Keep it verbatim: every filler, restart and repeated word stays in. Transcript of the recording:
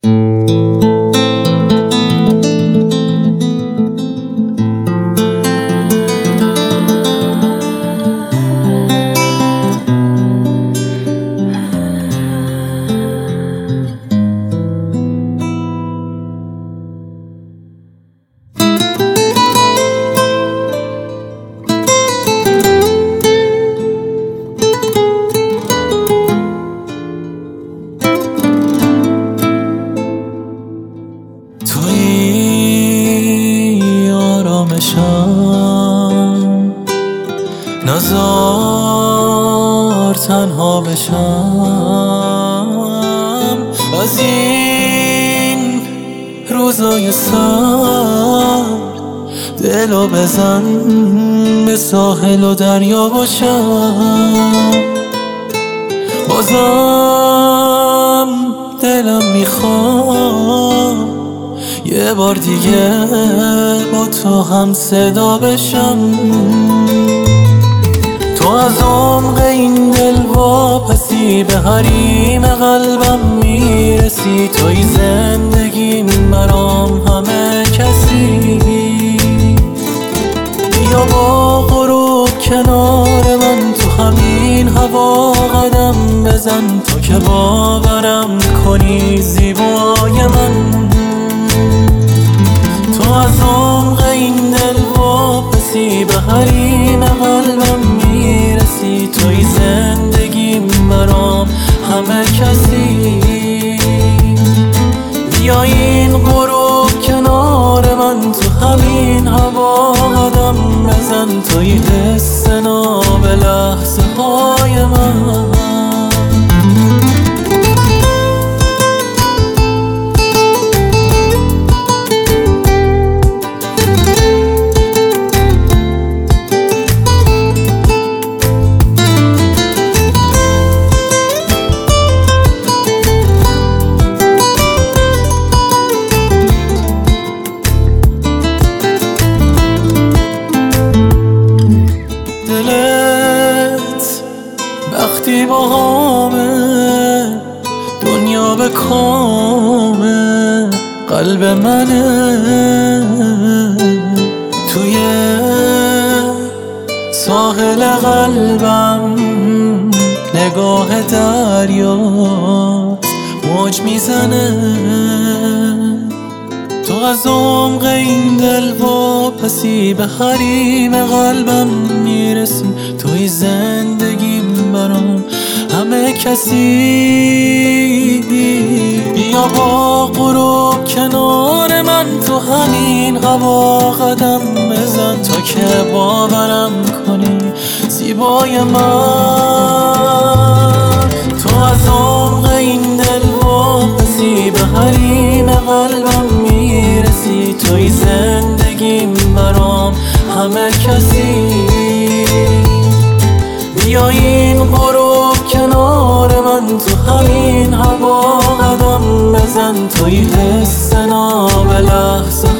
نزار تنها بشم از این روزای سر، دلو بزن به ساحل و دریا باشم. بازم دلم میخواد یه بار دیگه با تو هم صدا بشم. تو از عمق این دل واپسی به حریم قلبم میرسی. توی زندگیم برام همه کسی. بیا با غروب کنار من تو همین هوا قدم بزن. تو که باورم کنی زیبای من. تو از عمق این دل واپسی به حریم قلبم میرسی. توی زندگیم برام همه کسی. بیا این غروب کنار من تو همین هوا قدم بزن. توی حس ناب لحظه های من. وقتی با همه دنیا به کامه قلب منه. توی ساحل قلبم نگاه دریا موج میزنه. تو از عمق این دل واپسی به حریم قلبم میرسی. توی زندگیم برام همه کسی. بیا با غروب کنار من تو همین هوا قدم بزن. تا که باورم کنی زیبای من. تو از عمق این دل واپسی به حریم قلبم میرسی. توی زندگیم برام همه کسی. بیا این غروب کنار من تو همین هوا قدم بزن. توی حس ناب لحظه